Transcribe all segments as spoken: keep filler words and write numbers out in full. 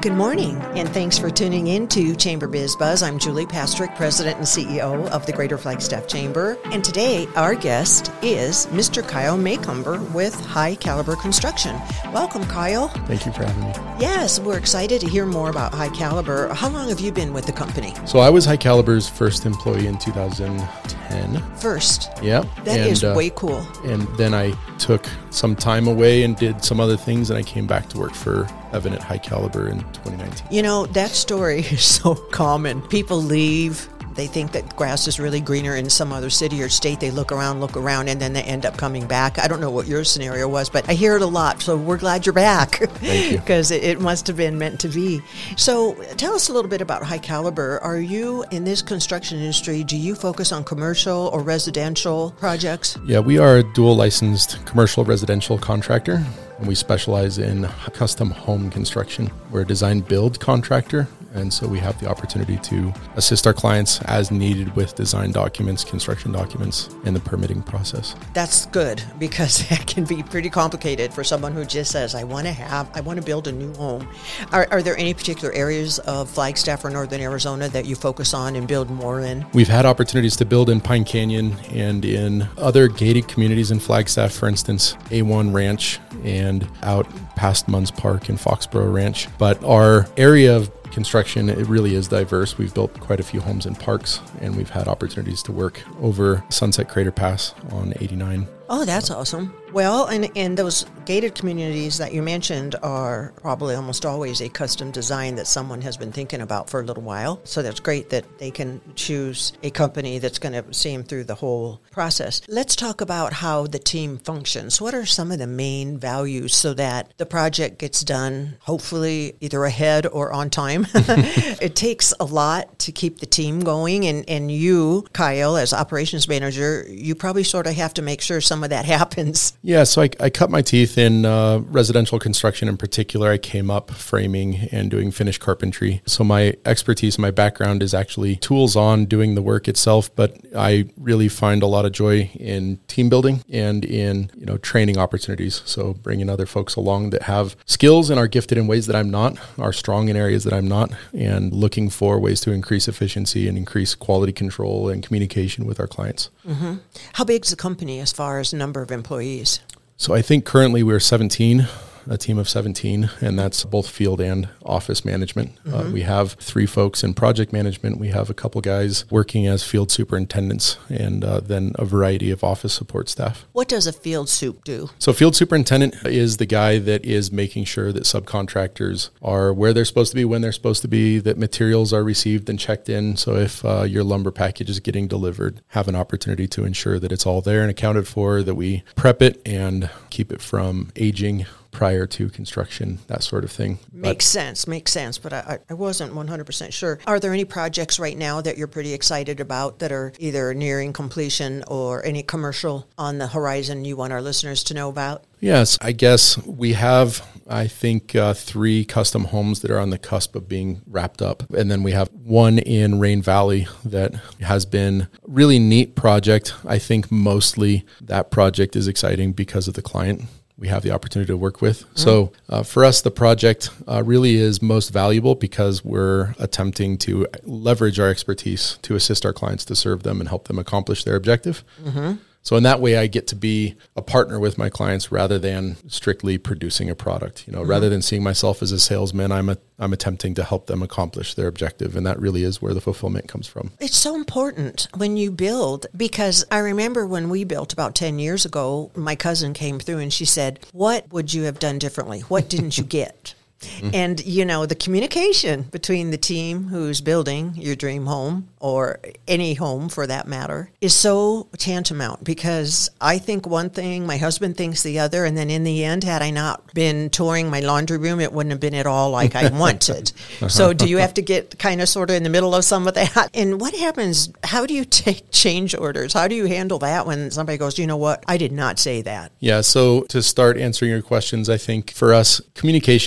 Good morning, and thanks for tuning in to Chamber Biz Buzz. I'm Julie Pastrick, President and C E O of the Greater Flagstaff Chamber. And today, our guest is Mister Kyle Maycomber with High Caliber Construction. Welcome, Kyle. Thank you for having me. Yes, we're excited to hear more about High Caliber. How long have you been with the company? So I was High Caliber's first employee in two thousand ten. First? Yeah. That and, is uh, way cool. And then I took some time away and did some other things, and I came back to work for Evan at High Caliber in twenty nineteen. You know, that story is so common. People leave. They think that grass is really greener in some other city or state. They look around, look around, and then they end up coming back. I don't know what your scenario was, but I hear it a lot. So we're glad you're back. Thank you. Because it, it must have been meant to be. So tell us a little bit about High Caliber. Are you in this construction industry? Do you focus on commercial or residential projects? Yeah, we are a dual licensed commercial residential contractor, and we specialize in custom home construction. We're a design build contractor, and so we have the opportunity to assist our clients as needed with design documents, construction documents, and the permitting process. That's good, because that can be pretty complicated for someone who just says, I want to have, I want to build a new home. Are, are there any particular areas of Flagstaff or Northern Arizona that you focus on and build more in? We've had opportunities to build in Pine Canyon and in other gated communities in Flagstaff, for instance, A one Ranch and out past Munns Park and Foxborough Ranch. But our area of construction, it really is diverse. We've built quite a few homes in parks, and we've had opportunities to work over Sunset Crater Pass on eighty-nine. Oh, that's awesome. Well, and, and those gated communities that you mentioned are probably almost always a custom design that someone has been thinking about for a little while. So that's great that they can choose a company that's going to see them through the whole process. Let's talk about how the team functions. What are some of the main values so that the project gets done, hopefully either ahead or on time? It takes a lot to keep the team going. And, and you, Kyle, as operations manager, you probably sort of have to make sure some of that happens. Yeah, so I, I cut my teeth in uh, residential construction in particular. I came up framing and doing finished carpentry. So my expertise, my background is actually tools on doing the work itself, but I really find a lot of joy in team building and in, you know, training opportunities. So bringing other folks along that have skills and are gifted in ways that I'm not, are strong in areas that I'm not, and looking for ways to increase efficiency and increase quality control and communication with our clients. Mm-hmm. How big is the company as far as number of employees? So I think currently we're seventeen, a team of seventeen, and that's both field and office management. Mm-hmm. Uh, we have three folks in project management. We have a couple guys working as field superintendents, and uh, then a variety of office support staff. What does a field soup do? So field superintendent is the guy that is making sure that subcontractors are where they're supposed to be, when they're supposed to be, that materials are received and checked in. So if uh, your lumber package is getting delivered, have an opportunity to ensure that it's all there and accounted for, that we prep it and keep it from aging prior to construction, that sort of thing. Makes but, sense, makes sense, but I, I wasn't one hundred percent sure. Are there any projects right now that you're pretty excited about that are either nearing completion or any commercial on the horizon you want our listeners to know about? Yes, I guess we have, I think, uh, three custom homes that are on the cusp of being wrapped up. And then we have one in Rain Valley that has been a really neat project. I think mostly that project is exciting because of the client we have the opportunity to work with. Mm-hmm. So uh, for us, the project uh, really is most valuable because we're attempting to leverage our expertise to assist our clients to serve them and help them accomplish their objective. Mm-hmm. So in that way, I get to be a partner with my clients rather than strictly producing a product. You know, mm-hmm. rather than seeing myself as a salesman, I'm a, I'm attempting to help them accomplish their objective, and that really is where the fulfillment comes from. It's so important when you build, because I remember when we built about ten years ago, my cousin came through and she said, "What would you have done differently? What didn't you get?" Mm-hmm. And, you know, the communication between the team who's building your dream home, or any home for that matter, is so tantamount, because I think one thing, my husband thinks the other, and then in the end, had I not been touring my laundry room, it wouldn't have been at all like I wanted. So do you have to get kind of sort of in the middle of some of that? And what happens, how do you take change orders? How do you handle that when somebody goes, you know what, I did not say that? Yeah, so to start answering your questions, I think for us, communication is something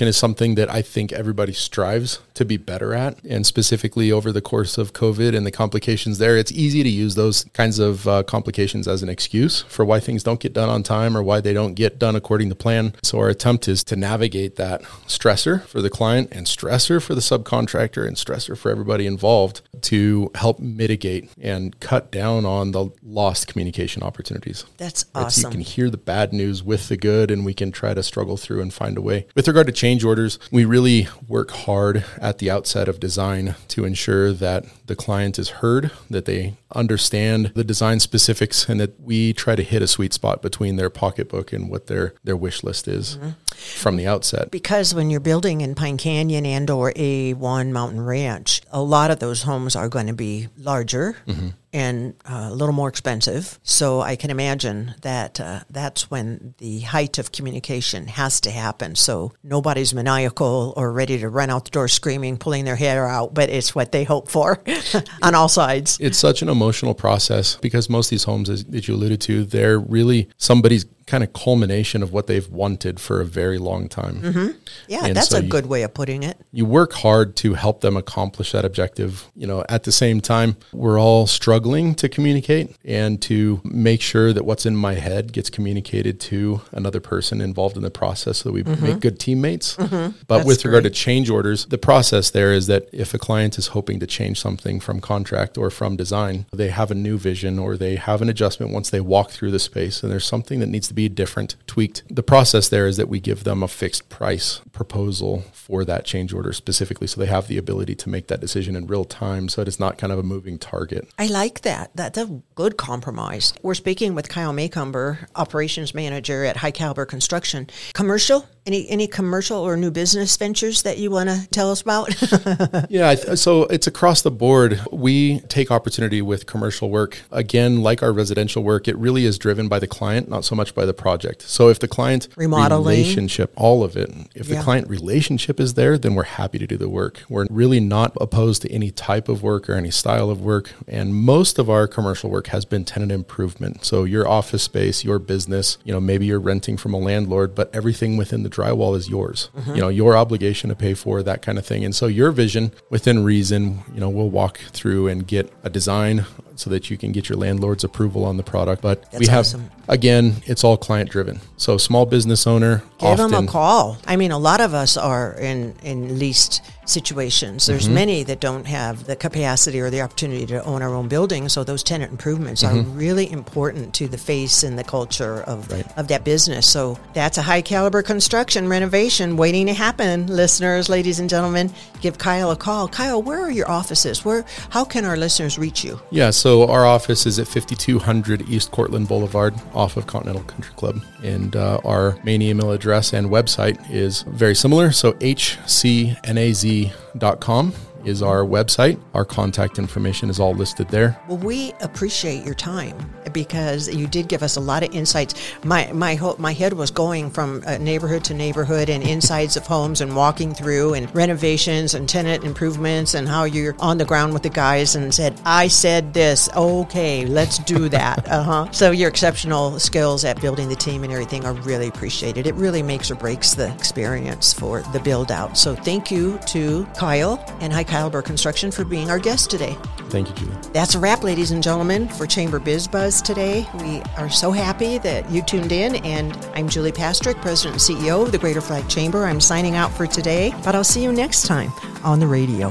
something that I think everybody strives to be better at. And specifically over the course of COVID and the complications there, it's easy to use those kinds of uh, complications as an excuse for why things don't get done on time or why they don't get done according to plan. So our attempt is to navigate that stressor for the client and stressor for the subcontractor and stressor for everybody involved to help mitigate and cut down on the lost communication opportunities. That's right? awesome. So you can hear the bad news with the good, and we can try to struggle through and find a way. With regard to change orders, we really work hard at the outset of design to ensure that the client is heard, that they understand the design specifics, and that we try to hit a sweet spot between their pocketbook and what their, their wish list is mm-hmm. from the outset. Because when you're building in Pine Canyon and or A one Mountain Ranch, a lot of those homes are going to be larger mm-hmm. and uh, a little more expensive. So I can imagine that uh, that's when the height of communication has to happen. So nobody's maniacal or ready to run out the door screaming, pulling their hair out, but it's what they hope for on all sides. It's such an emotional process because most of these homes, as, as you alluded to, they're really somebody's kind of culmination of what they've wanted for a very long time. Mm-hmm. Yeah, and that's so a you, good way of putting it. You work hard to help them accomplish that objective. You know, at the same time, we're all struggling to communicate and to make sure that what's in my head gets communicated to another person involved in the process so that we mm-hmm. make good teammates. Mm-hmm. But that's with regard great. to change orders, the process there is that if a client is hoping to change something from contract or from design, they have a new vision or they have an adjustment once they walk through the space and there's something that needs to be different, tweaked. The process there is that we give them a fixed price proposal for that change order specifically, so they have the ability to make that decision in real time, so it's not kind of a moving target. I like that. That's a good compromise. We're speaking with Kyle Maycomber, operations manager at High Caliber Construction. Commercial? Any any commercial or new business ventures that you want to tell us about? yeah, so it's across the board. We take opportunity with commercial work. Again, like our residential work, it really is driven by the client, not so much by the project. So if the client remodeling, relationship, all of it, if yeah. the client relationship is there, then we're happy to do the work. We're really not opposed to any type of work or any style of work. And most of our commercial work has been tenant improvement. So your office space, your business, you know, maybe you're renting from a landlord, but everything within the drywall is yours. Mm-hmm. You know, your obligation to pay for that kind of thing. And so your vision within reason, you know, we'll walk through and get a design so that you can get your landlord's approval on the product. But That's we have, awesome. Again, it's all client driven. So small business owner, give often, them a call. I mean, a lot of us are in, in leased situations. There's mm-hmm. many that don't have the capacity or the opportunity to own our own building. So those tenant improvements mm-hmm. are really important to the face and the culture of, right. of that business. So that's a High Caliber Construction renovation waiting to happen. Listeners, ladies and gentlemen, give Kyle a call. Kyle, where are your offices? Where? How can our listeners reach you? Yeah, so our office is at fifty-two hundred East Cortland Boulevard off of Continental Country Club. And uh, our main email address and website is very similar. So H C N A Z dot com is our website. Our contact information is all listed there. Well, we appreciate your time because you did give us a lot of insights. My my ho- my head was going from uh, neighborhood to neighborhood and insides of homes and walking through and renovations and tenant improvements and how you're on the ground with the guys and said, I said this. Okay, let's do that. Uh-huh. So your exceptional skills at building the team and everything are really appreciated. It really makes or breaks the experience for the build out. So thank you to Kyle and High Caliber Construction for being our guest today. Thank you, Julie. That's a wrap, ladies and gentlemen, for Chamber Biz Buzz today. We are so happy that you tuned in, and I'm Julie Pastrick, President and C E O of the Greater Flag Chamber. I'm signing out for today, but I'll see you next time on the radio.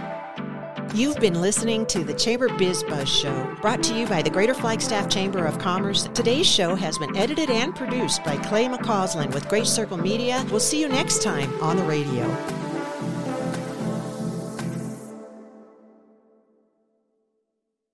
You've been listening to the Chamber Biz Buzz Show, brought to you by the Greater Flagstaff Chamber of Commerce. Today's show has been edited and produced by Clay McCausland with Great Circle Media. We'll see you next time on the radio.